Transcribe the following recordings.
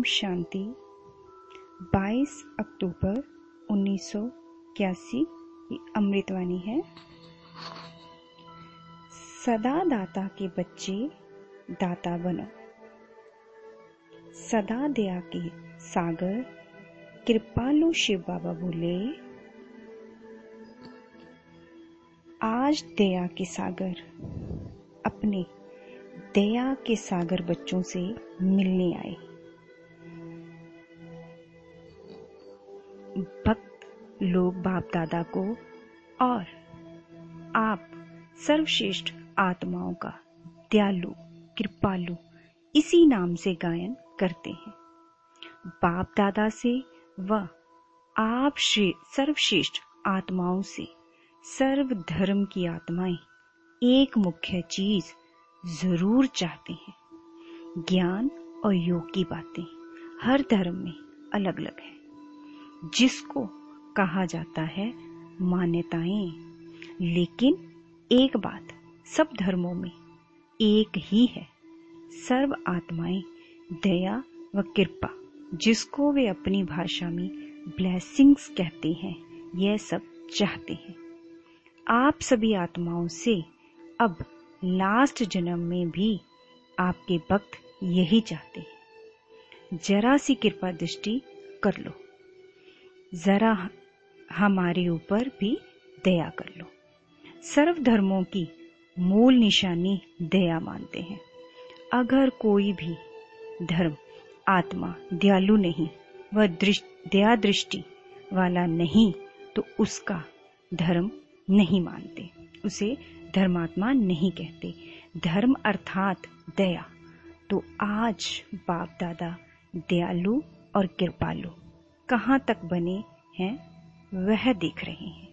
ओम शांति। 22 अक्टूबर 1981 की अमृतवाणी है। सदा दाता के बच्चे दाता बनो। सदा दया के सागर कृपालु शिव बाबा बोले, आज दया के सागर अपने दया के सागर बच्चों से मिलने आए। भक्त लोग बाप दादा को और आप सर्वश्रेष्ठ आत्माओं का दयालु कृपालु इसी नाम से गायन करते हैं। बाप दादा से व आप सर्वश्रेष्ठ आत्माओं से सर्व धर्म की आत्माएं एक मुख्य चीज जरूर चाहते हैं। ज्ञान और योग की बातें हर धर्म में अलग अलग है, जिसको कहा जाता है मान्यताएं। लेकिन एक बात सब धर्मों में एक ही है, सर्व आत्माएं दया व कृपा, जिसको वे अपनी भाषा में ब्लेसिंग्स कहते हैं, यह सब चाहते हैं। आप सभी आत्माओं से अब लास्ट जन्म में भी आपके भक्त यही चाहते हैं। जरा सी कृपा दृष्टि कर लो, जरा हमारे ऊपर भी दया कर लो। सर्व धर्मों की मूल निशानी दया मानते हैं। अगर कोई भी धर्म आत्मा दयालु नहीं व दया दृष्टि वाला नहीं तो उसका धर्म नहीं मानते, उसे धर्मात्मा नहीं कहते। धर्म अर्थात दया। तो आज बाप दादा दयालु और कृपालु कहाँ तक बने हैं वह देख रहे हैं।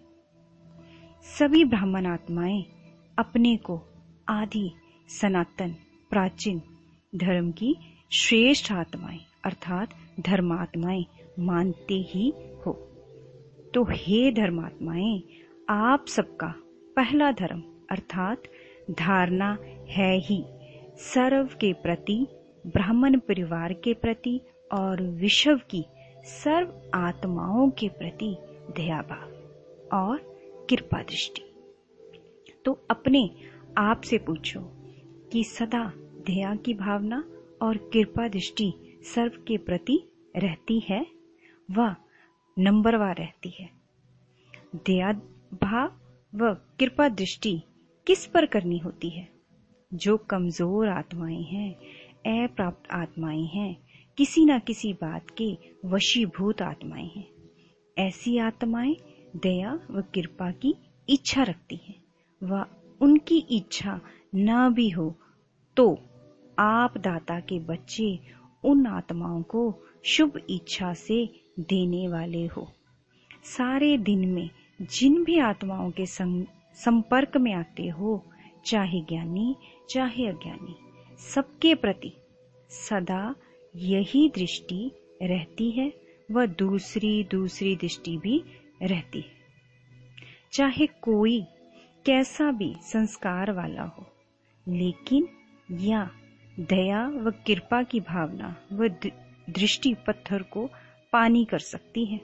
सभी ब्राह्मण आत्माएं अपने को आदि सनातन प्राचीन धर्म की श्रेष्ठ आत्माएं अर्थात धर्मात्माएं मानते ही हो। तो हे धर्मात्माएं, आप सबका पहला धर्म अर्थात धारणा है ही सर्व के प्रति, ब्राह्मण परिवार के प्रति और विश्व की सर्व आत्माओं के प्रति दया भाव और कृपा दृष्टि। तो अपने आप से पूछो कि सदा दया की भावना और कृपा दृष्टि सर्व के प्रति रहती है व नंबरवार रहती है। दया भाव व कृपा दृष्टि किस पर करनी होती है? जो कमजोर आत्माएं हैं, अप्राप्त आत्माएं हैं, किसी न किसी बात के वशीभूत आत्माएं हैं। ऐसी आत्माएं दया व कृपा की इच्छा रखती हैं व उनकी इच्छा न भी हो तो आप दाता के बच्चे उन आत्माओं को शुभ इच्छा से देने वाले हो। सारे दिन में जिन भी आत्माओं के संपर्क में आते हो, चाहे ज्ञानी चाहे अज्ञानी, सबके प्रति सदा यही दृष्टि रहती है व दूसरी दृष्टि भी रहती है। चाहे कोई कैसा भी संस्कार वाला हो, लेकिन या दया व कृपा की भावना व दृष्टि पत्थर को पानी कर सकती है।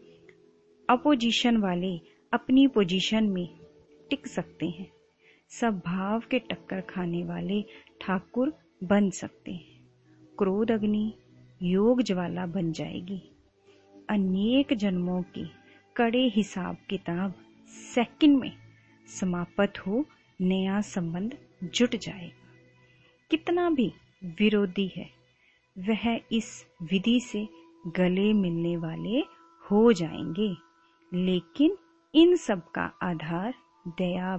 अपोजिशन वाले अपनी पोजीशन में टिक सकते हैं। सब भाव के टक्कर खाने वाले ठाकुर बन सकते हैं। क्रोध अग्नि योग ज्वाला बन जाएगी। अनेक जन्मों की कड़े हिसाब किताब सेकंड में समाप्त हो नया संबंध जुट जाएगा। कितना भी विरोधी है वह इस विधि से गले मिलने वाले हो जाएंगे। लेकिन इन सब का आधार दया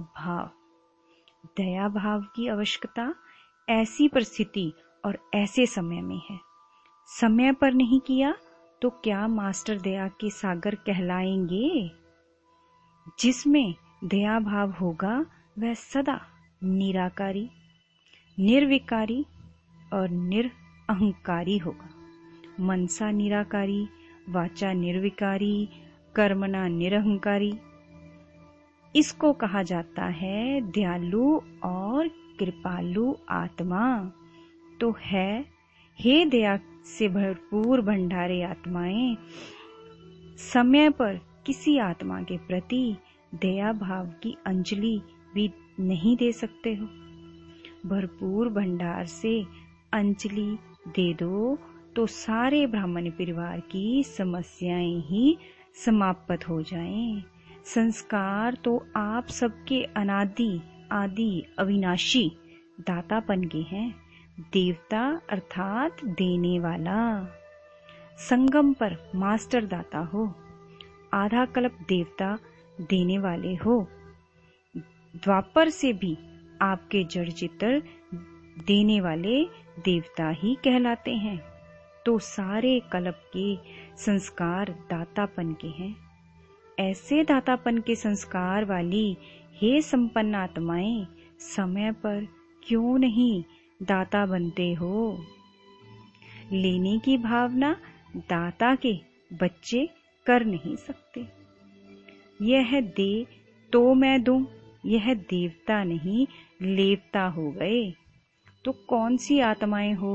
भाव की आवश्यकता ऐसी परिस्थिति और ऐसे समय में है। समय पर नहीं किया तो क्या मास्टर दया के सागर कहलाएंगे? जिसमें दया भाव होगा वह सदा निराकारी, निर्विकारी और निरअहंकारी होगा। मनसा निराकारी, वाचा निर्विकारी, कर्मणा निरहंकारी। इसको कहा जाता है दयालु और कृपालु आत्मा। तो है हे दया से भरपूर भंडारे आत्माएं, समय पर किसी आत्मा के प्रति दया भाव की अंजलि भी नहीं दे सकते हो। भरपूर भंडार से अंजलि दे दो तो सारे ब्राह्मण परिवार की समस्याएं ही समाप्त हो जाएं। संस्कार तो आप सबके अनादि आदि अविनाशी दातापन के हैं। देवता अर्थात देने वाला। संगम पर मास्टर दाता हो, आधा कल्प देवता देने वाले हो। द्वापर से भी आपके जड़ चित्र देने वाले देवता ही कहलाते हैं। तो सारे कल्प के संस्कार दातापन के हैं। ऐसे दातापन के संस्कार वाली हे संपन्न आत्माएं, समय पर क्यों नहीं दाता बनते हो? लेने की भावना दाता के बच्चे कर नहीं सकते। यह दे तो मैं दूं, यह देवता नहीं लेवता हो गए। तो कौन सी आत्माएं हो?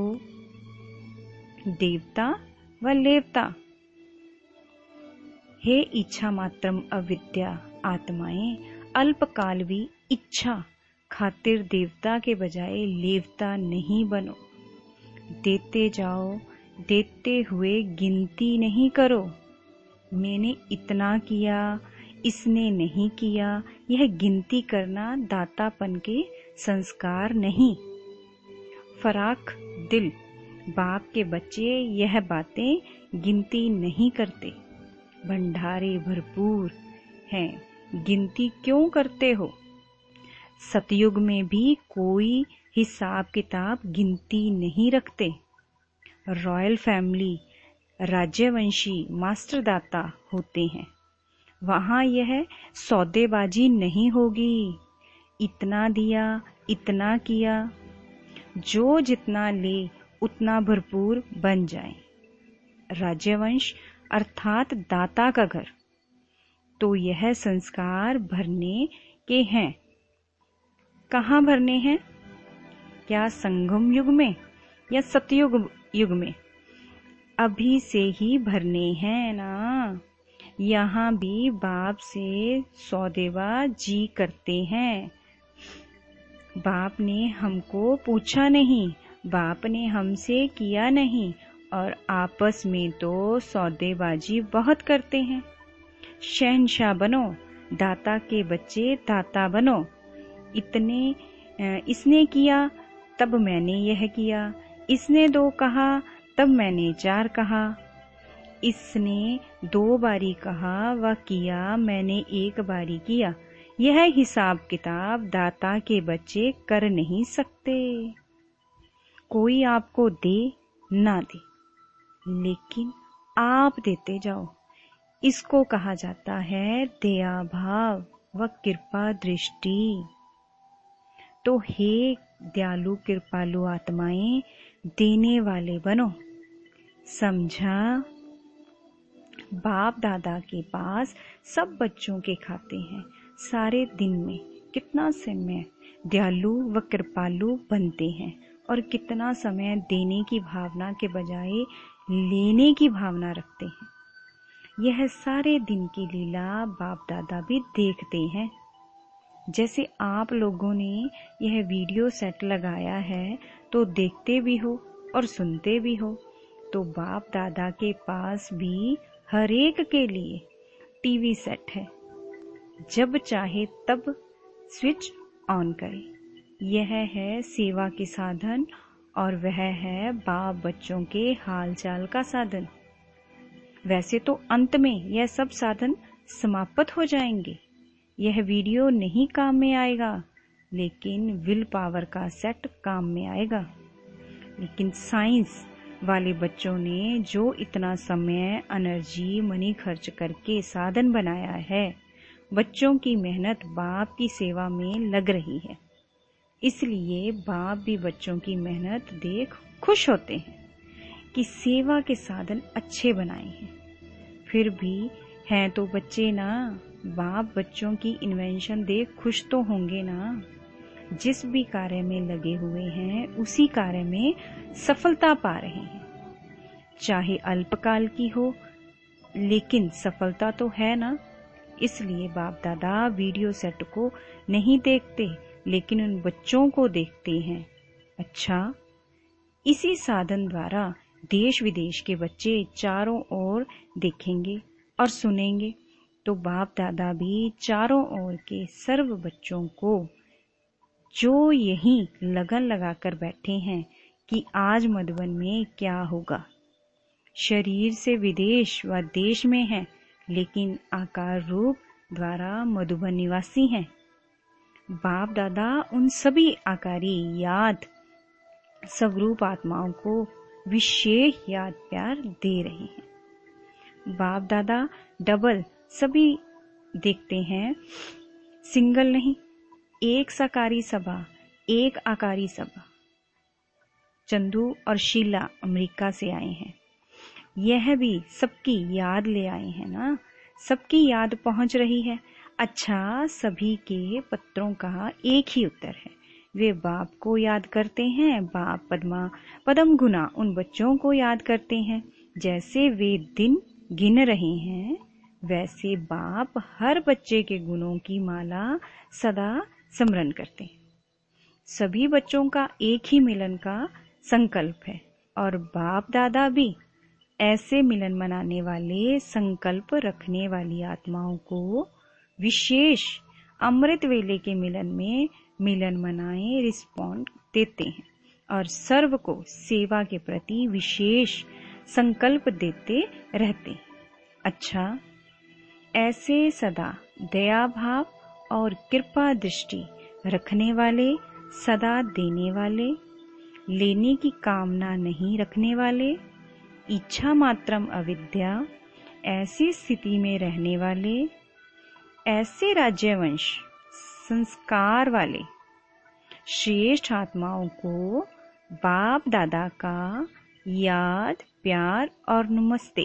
देवता व लेवता। हे इच्छा मात्रम अविद्या आत्माएं, अल्पकालवी इच्छा खातिर देवता के बजाय लेवता नहीं बनो। देते जाओ, देते हुए गिनती नहीं करो। मैंने इतना किया, इसने नहीं किया, यह गिनती करना दातापन के संस्कार नहीं। फराख दिल बाप के बच्चे यह बातें गिनती नहीं करते। भंडारे भरपूर हैं, गिनती क्यों करते हो? सतयुग में भी कोई हिसाब किताब गिनती नहीं रखते। रॉयल फैमिली राज्यवंशी मास्टर दाता होते हैं। वहां यह सौदेबाजी नहीं होगी। इतना दिया, इतना किया। जो जितना ले उतना भरपूर बन जाए। राज्यवंश अर्थात दाता का घर। तो यह संस्कार भरने के हैं। कहाँ भरने हैं? क्या संगम युग में या सतयुग युग में? अभी से ही भरने हैं ना। यहाँ भी बाप से सौदेवा जी करते हैं। बाप ने हमको पूछा नहीं, बाप ने हमसे किया नहीं, और आपस में तो सौदेबाजी बहुत करते हैं। शहंशाह बनो, दाता के बच्चे दाता बनो। इसने किया तब मैंने यह किया, इसने 2 कहा तब मैंने 4 कहा, इसने 2 बारी कहा व किया, मैंने 1 बारी किया। यह हिसाब किताब दाता के बच्चे कर नहीं सकते। कोई आपको दे ना दे, लेकिन आप देते जाओ। इसको कहा जाता है दया भाव व कृपा दृष्टि। तो हे दयालु कृपालु आत्माएं, देने वाले बनो। समझा? बाप दादा के पास सब बच्चों के खाते हैं। सारे दिन में कितना समय दयालु व कृपालु बनते हैं और कितना समय देने की भावना के बजाय लेने की भावना रखते हैं। यह सारे दिन की लीला बाप दादा भी देखते हैं। जैसे आप लोगों ने यह वीडियो सेट लगाया है तो देखते भी हो और सुनते भी हो। तो बाप दादा के पास भी हर एक के लिए टीवी सेट है। जब चाहे तब स्विच ऑन करें। यह है सेवा के साधन और वह है बाप बच्चों के हालचाल का साधन। वैसे तो अंत में यह सब साधन समाप्त हो जाएंगे। यह वीडियो नहीं काम में आएगा, लेकिन विल पावर का सेट काम में आएगा। लेकिन साइंस वाले बच्चों ने जो इतना समय, एनर्जी, मनी खर्च करके साधन बनाया है, बच्चों की मेहनत बाप की सेवा में लग रही है। इसलिए बाप भी बच्चों की मेहनत देख खुश होते हैं कि सेवा के साधन अच्छे बनाए हैं। फिर भी हैं तो बच्चे ना, बाप बच्चों की इन्वेंशन देख खुश तो होंगे ना। जिस भी कार्य में लगे हुए हैं उसी कार्य में सफलता पा रहे हैं, चाहे अल्पकाल की हो, लेकिन सफलता तो है ना। इसलिए बाप दादा वीडियो सेट को नहीं देखते, लेकिन उन बच्चों को देखते हैं। अच्छा, इसी साधन द्वारा देश विदेश के बच्चे चारों ओर देखेंगे और सुनेंगे, तो बाप दादा भी चारों ओर के सर्व बच्चों को जो यही लगन लगाकर बैठे हैं कि आज मधुबन में क्या होगा, शरीर से विदेश व देश में है, लेकिन आकार रूप द्वारा मधुबन निवासी हैं। बाप दादा उन सभी आकारी याद स्वरूप आत्माओं को विशेष याद प्यार दे रहे हैं। बाप दादा डबल सभी देखते हैं, सिंगल नहीं। एक साकारी सभा, एक आकारी सभा। चंदू और शीला अमेरिका से आए हैं, यह भी सबकी याद ले आए हैं ना, सबकी याद पहुंच रही है। अच्छा, सभी के पत्रों का एक ही उत्तर है, वे बाप को याद करते हैं। बाप पदम गुना उन बच्चों को याद करते हैं। जैसे वे दिन गिन रहे हैं, वैसे बाप हर बच्चे के गुणों की माला सदा स्मरण करते हैं। सभी बच्चों का एक ही मिलन का संकल्प है, और बाप दादा भी ऐसे मिलन मनाने वाले संकल्प रखने वाली आत्माओं को विशेष अमृत वेले के मिलन में मिलन मनाए रिस्पॉन्ड देते हैं, और सर्व को सेवा के प्रति विशेष संकल्प देते रहते हैं। अच्छा, ऐसे सदा दया भाव और कृपा दृष्टि रखने वाले, सदा देने वाले, लेने की कामना नहीं रखने वाले, इच्छा मात्रम अविद्या, ऐसी स्थिति में रहने वाले, ऐसे राज्यवंश संस्कार वाले श्रेष्ठ आत्माओं को बाप दादा का याद प्यार और नमस्ते।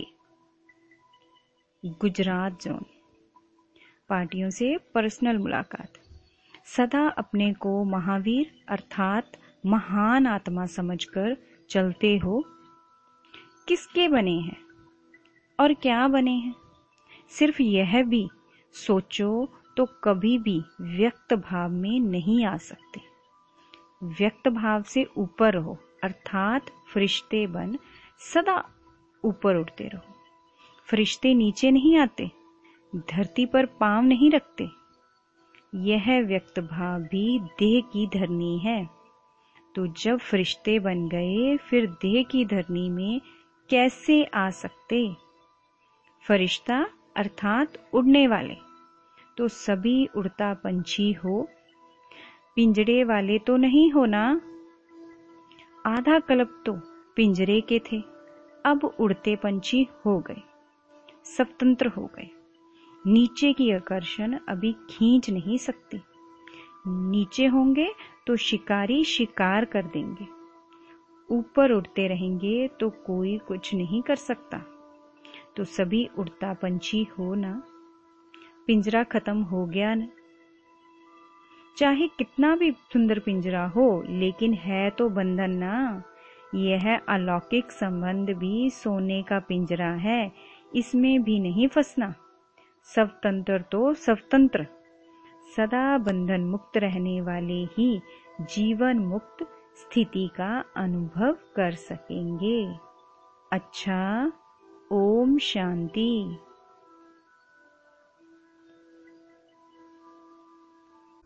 गुजरात जोन पार्टियों से पर्सनल मुलाकात। सदा अपने को महावीर अर्थात महान आत्मा समझकर चलते हो। किसके बने हैं और क्या बने हैं, सिर्फ यह भी सोचो तो कभी भी व्यक्त भाव में नहीं आ सकते। व्यक्त भाव से ऊपर रहो, अर्थात फरिश्ते बन सदा ऊपर उठते रहो। फरिश्ते नीचे नहीं आते, धरती पर पांव नहीं रखते। यह व्यक्त भाव भी देह की धरनी है। तो जब फरिश्ते बन गए, फिर देह की धरनी में कैसे आ सकते? फरिश्ता अर्थात उड़ने वाले, तो सभी उड़ता पंछी हो, पिंजरे वाले तो नहीं हो ना। आधा कल्प तो पिंजरे के थे, अब उड़ते पंछी हो गए, स्वतंत्र हो गए। नीचे की आकर्षण अभी खींच नहीं सकती। नीचे होंगे तो शिकारी शिकार कर देंगे, ऊपर उड़ते रहेंगे तो कोई कुछ नहीं कर सकता। तो सभी उड़ता पंछी हो ना। पिंजरा खत्म हो गया न, चाहे कितना भी सुंदर पिंजरा हो, लेकिन है तो बंधन ना। यह अलौकिक संबंध भी सोने का पिंजरा है, इसमें भी नहीं फंसना। स्वतंत्र तो स्वतंत्र, सदा बंधन मुक्त रहने वाले ही जीवन मुक्त स्थिति का अनुभव कर सकेंगे। अच्छा, ओम शांति।